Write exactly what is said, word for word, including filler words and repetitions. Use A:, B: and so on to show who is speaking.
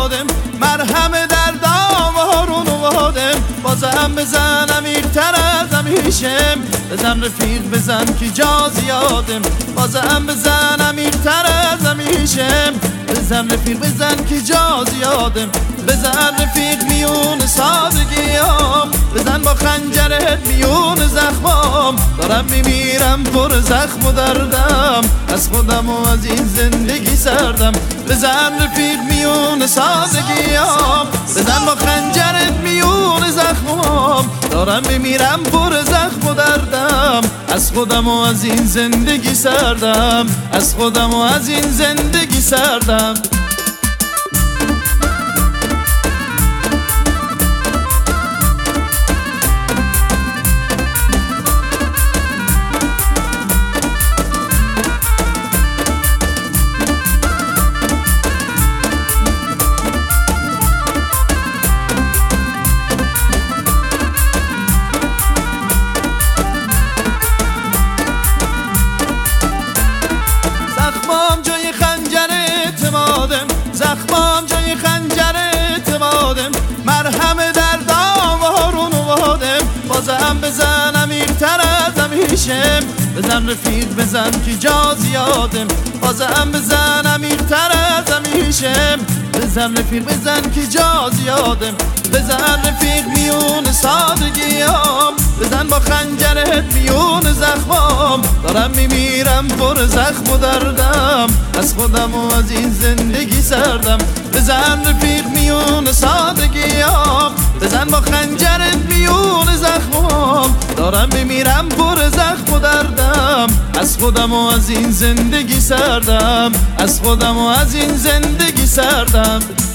A: اعتمادم، مرهم دردام هارون و وادم. بازم بزن عمیق‌تر از همیشم، بزن رفیق بزن که جا زیادم. بازم بزن عمیق‌تر از همیشم، بزن رفیق بزن که جا زیادم. بزن رفیق میون سادگیام، بزن با خنجرت میون زخمام. دارم میمیرم پر زخم و دردم، از خودم و از این زندگی سردم. بزن رفیق میون سادگیام، بزن با خنجرت میون زخمام. دارم میمیرم پر زخم و دردم، از خودم و از این زندگی سردم. از خودم و از این زندگی سردم. زخمام جای خنجر اعتمادم، زخمام جای خنجر اعتمادم. مرهم دردام هارون و وادم. بازم بزن عمیق‌تر از همیشم، بزن رفیق بزن که جا زیادم. بازم بزن عمیق‌تر از همیشم، بزن رفیق بزن که جا زیادم. بزن رفیق میون سادگیام، بزن با خنجرت میون زخمام. دارم میمیرم پر زخم و دردم، از خودم و از این زندگی سردم. بزن رفیق میون سادگیام، بزن با خنجرت میون زخمام. دارم میمیرم پر زخم و دردم، از خودم و از این زندگی سردم. از خودم و از این زندگی سردم.